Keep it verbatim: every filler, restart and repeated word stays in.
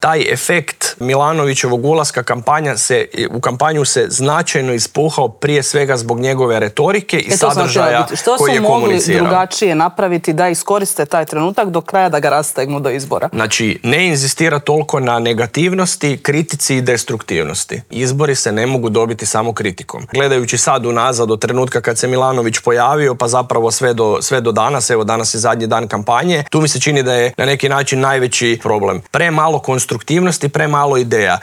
taj efekt Milanovićevog ulaska kampanja se, u kampanju se značajno ispuhao prije svega zbog njegove retorike i e, sadržaja koji je komunicirao. Što su mogli drugačije napraviti da iskoriste taj trenutak do kraja da ga rastegnu do izbora? Znači, ne inzistira toliko na negativnosti, kritici i destruktivnosti. Izbori se ne mogu dobiti samo kritikom. Gledajući sad unazad od trenutka kad se Milanović pojavio, pa zapravo sve do, sve do danas, evo danas je zadnji dan kampanje, tu mi se čini da je na neki način najveći problem. Premalo konstruktivnosti, premalo ideja.